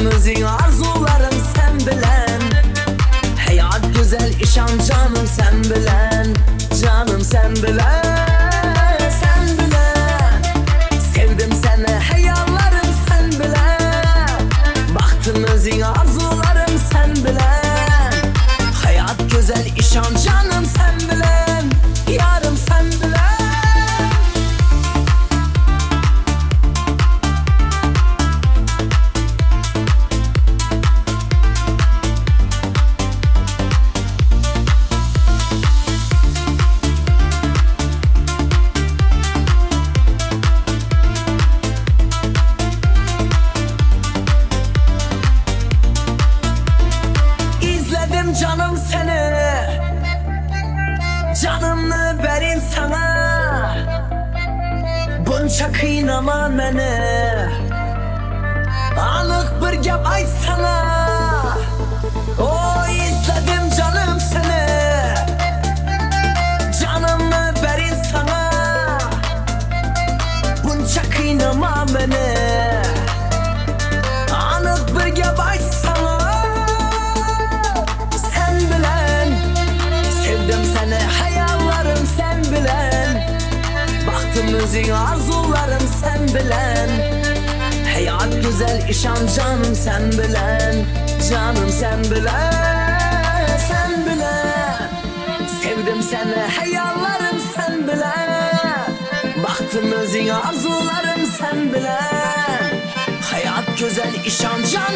Baktığımızın arzularım sen bilen. Hayat güzel işan canım sen bilen. Canım sen bilen, sen bilen. Sevdim seni hayallarım sen bilen. Baktığımızın arzularım sen bilen. Hayat güzel işan canım sen bilen. Yarım sen bilen. Canım seni, canımı verin sana. Bunca kıynama beni, anık bir gap aytsana. O izledim canım seni, canımı verin sana. Bunca kıynama beni, anık bir gap aytsana. Sen bilen, baktığımızın arzularım sen bilen. Hayat güzel işan canım sen bilen. Canım sen bilen, sen bilen. Sevdim seni hayallarım sen bilen. Baktığımızın arzularım sen bilen. Hayat güzel işan canım